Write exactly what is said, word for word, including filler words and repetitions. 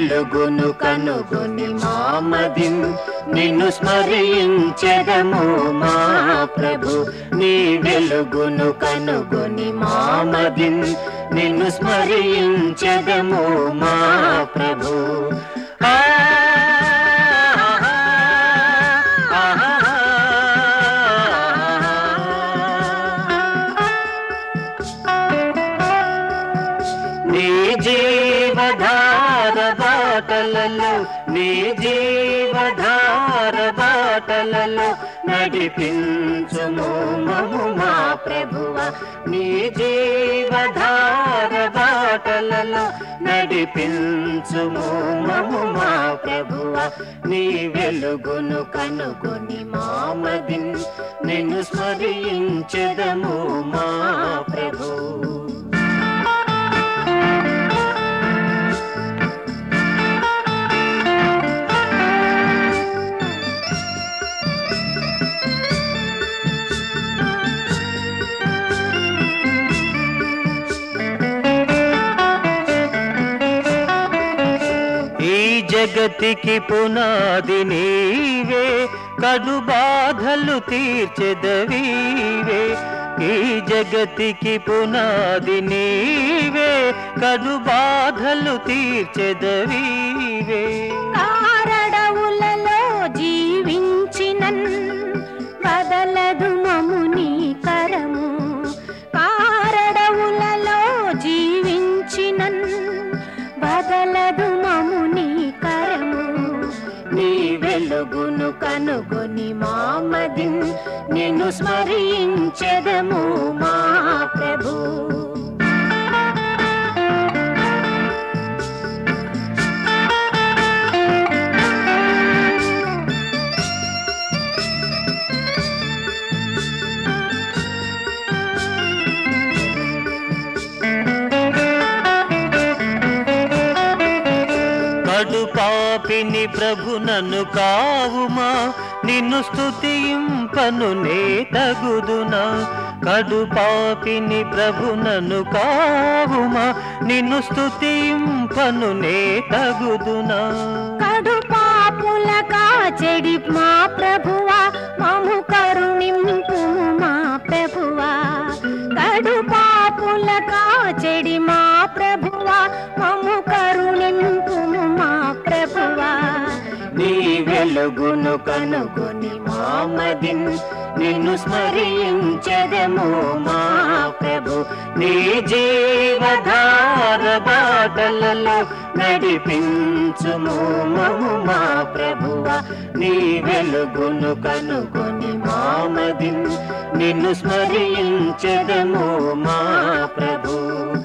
వెలుగును కనుగొని మామది నిన్ను స్మరించెదము మా ప్రభు. నీ వెలుగును కనుగొని మామది నిన్ను స్మరించెదము మా ప్రభు. నీ జీవధార బాటలలో నీ జీవధార బాటలలో నడిపించుము మము మా ప్రభువ. నీ జీవధార బాటలలో నడిపించుము మము మా ప్రభువ. నీ వెలుగును కనుగొని మామది నిన్ను స్మరించెదము మా ప్రభు. జగతికి పునాది నీవే, కడు బాధలు తీర్చెదవీవే. ఈ జగతికి పునాది నీవే, కడు బాధలు తీర్చెదవీవే. కారడవులలో జీవించినన్ వదలదు మము నీ కరము. కారడవులలో జీవించినన్ వదలదు మము నీ కరము. నీ వెలుగును కనుగొని మామది నిన్ను స్మరించెదము మా ప్రభు. కడు పాపిని ప్రభు నన్ను కావుమా, నిన్ను స్తుతింపను నే తగుదునా. కడు పాపిని ప్రభు నన్ను కావుమా, నిన్ను స్తుతింపను నే తగుదునా. కడు పాపుల కాచెడి మా ప్రభువా, మము కరుణింపుము మా ప్రభువా. కడు పాపుల కాచెడి మా ప్రభువా, మము కరుణింపుము మా ప్రభువా. నీ వెలుగును కనుగొని మామది నిన్ను స్మరించెదము మా ప్రభు. నీ జీవధార బాటలలో నడిపించుము మము మా ప్రభువ. నీ వెలుగును కనుగొని మామది నిన్ను స్మరించెదము మా ప్రభు.